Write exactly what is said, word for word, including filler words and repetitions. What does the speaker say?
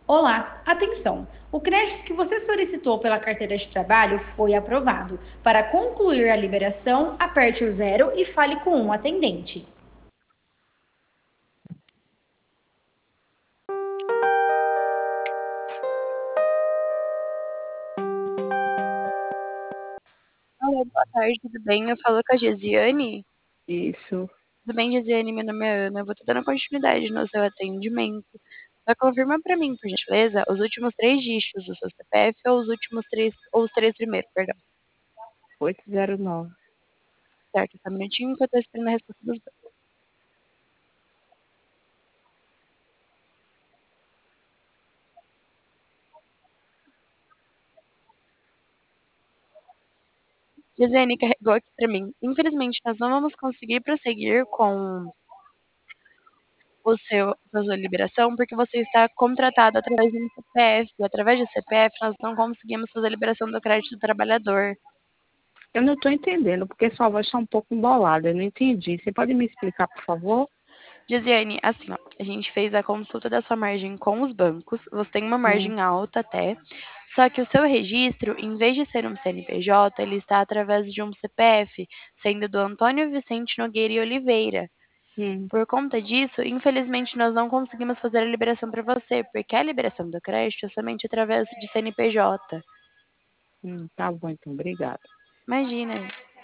Olá, atenção! O crédito que você solicitou pela carteira de trabalho foi aprovado. Para concluir a liberação, aperte o zero e fale com um atendente. Olá, boa tarde, tudo bem? Eu falo com a Gesiane. Isso. Tudo bem, Gesiane? Meu nome é Ana. Eu vou estar dando continuidade no seu atendimento. Vai confirmar para mim, por gentileza, os últimos três dígitos do seu C P F ou os últimos três, ou os três primeiros, perdão. Oito zero nove. Certo, só um minutinho que eu estou esperando a resposta dos dois. Gesiane carregou aqui para mim. Infelizmente, nós não vamos conseguir prosseguir com o seu, a sua liberação, porque você está contratado através de um C P F. E através de C P F, nós não conseguimos fazer a liberação do crédito do trabalhador. Eu não estou entendendo, porque sua voz está um pouco embolada. Eu não entendi. Você pode me explicar, por favor? Gesiane, assim, ó, a gente fez a consulta da sua margem com os bancos, você tem uma Hum, margem alta até, só que o seu registro, em vez de ser um C N P J, ele está através de um C P F, sendo do Antônio Vicente Nogueira e Oliveira. hum, Por conta disso, infelizmente, nós não conseguimos fazer a liberação para você, porque a liberação do crédito é somente através de C N P J. hum, tá bom, então. Obrigada. Imagina.